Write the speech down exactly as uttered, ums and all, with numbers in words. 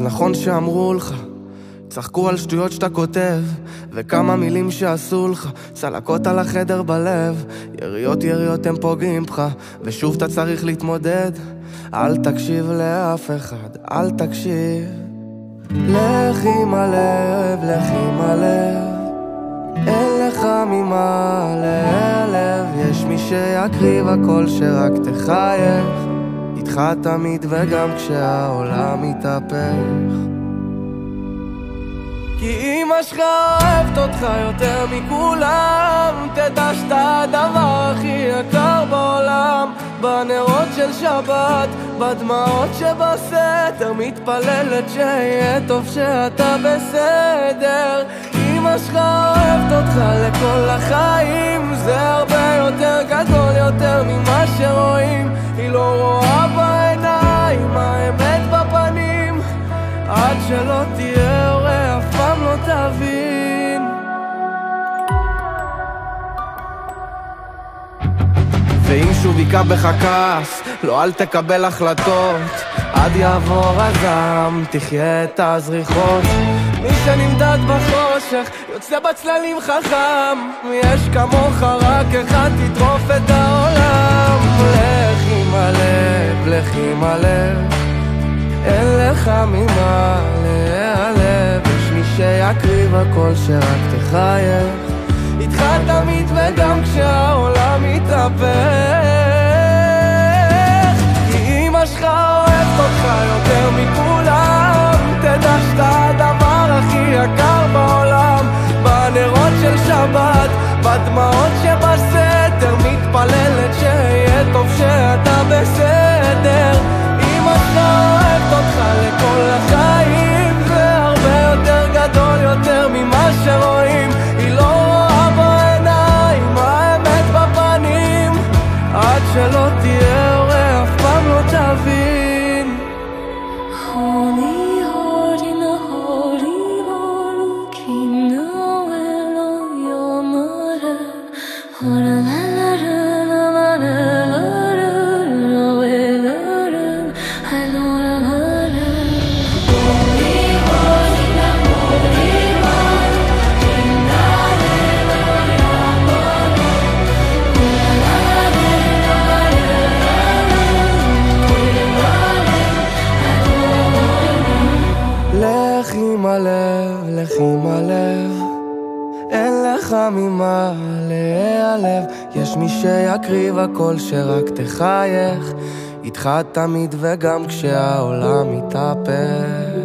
נכון שאמרו לך, צחקו על שטויות שאתה כותב, וכמה מילים שעשו לך, צלקות על החדר בלב, יריות יריות הם פוגעים בך, ושוב אתה צריך להתמודד. אל תקשיב לאף אחד, אל תקשיב. לך עם הלב, לך עם הלב, אין לך ממה להיעלב, יש מי שיקריב הכל שרק תחייך, איתך תמיד וגם כשהעולם מתהפך. כי אמא שלך אוהבת אותך יותר מכולם, תדע שאתה הדבר הכי יקר בעולם. בנרות של שבת, בדמעות שבסתר, מתפללת שיהיה טוב שאתה בסדר. אמא שלך אוהבת אותך לכל החיים, זה הרבה יותר גדול יותר ממה שרואים. היא לא רואה בעיניים, האמת בפנים, עד שלא תהיה הורה אף פעם לא תבין. ואם שוב יקע בך כעס, לא אל תקבל החלטות, עד יעבור הזעם, תחיה את הזריחות. מי שנמדד בחושך יוצא בצללים חכם, יש כמוך רק אחד תטרוף את העולם. לך עם הלב, לך עם הלב, אין לך ממה להיעלב, יש מי שיקריב הכל שרק תחייך, איתך תמיד וגם כשהעולם מתהפך. כי אמא שלך אוהבת אותך יותר מכולם, תדע שאתה הדבר הכי יקר בעולם. בנרות של שבת, בדמעות שבסתר, מתפללת שיהיה טוב שאתה בסדר. אמא שלך אוהבת אותך לכל החיים, זה הרבה יותר גדול יותר ממה שרואים. היא לא רואה בעיניים, האמת בפנים, עד שלא תהיה הורה אף פעם לא תבין. לך עם הלב, לך עם הלב, אין לך ממה להיעלב, יש מי שיקריב הכל שרק תחייך, איתך תמיד וגם כשהעולם מתהפך.